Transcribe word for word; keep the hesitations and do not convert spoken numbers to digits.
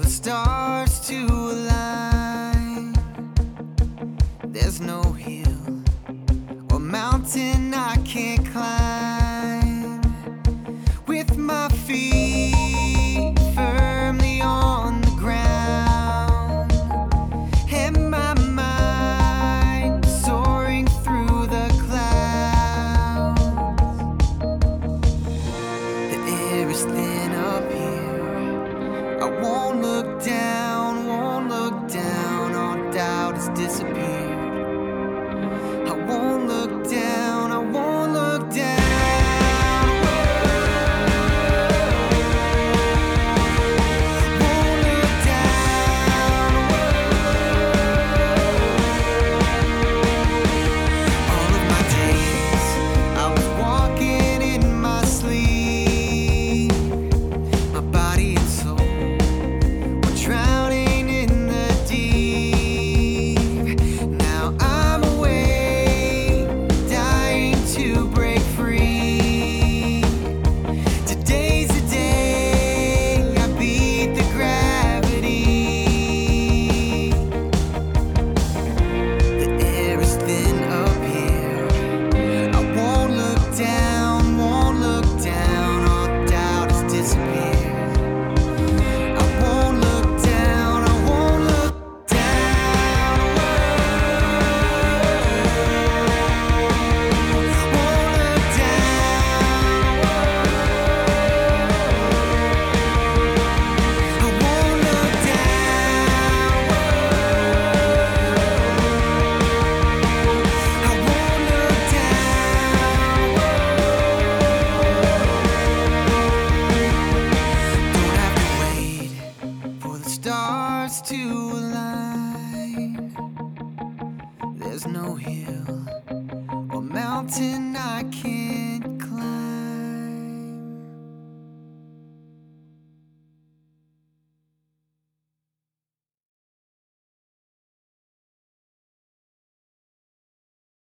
stars to align. There's no hill or mountain I can't climb. With my feet firmly on the ground and my mind soaring through the clouds. The air is thin up here. I won't look down, won't look down. All doubt has disappeared. I won't look down, I won't look down. Won't look down. All of my days I was walking in my sleep. My body and soul were drowning in the deep. Now I'm awake, dying to break free. Today's the day I beat the gravity. The air is thin up here. I won't look down, won't look down. All doubt has disappeared. I won't look down, I won't look down. Won't look down. I won't look down. I won't look down. Don't have to wait for the stars to align. There's no hill or mountain I can't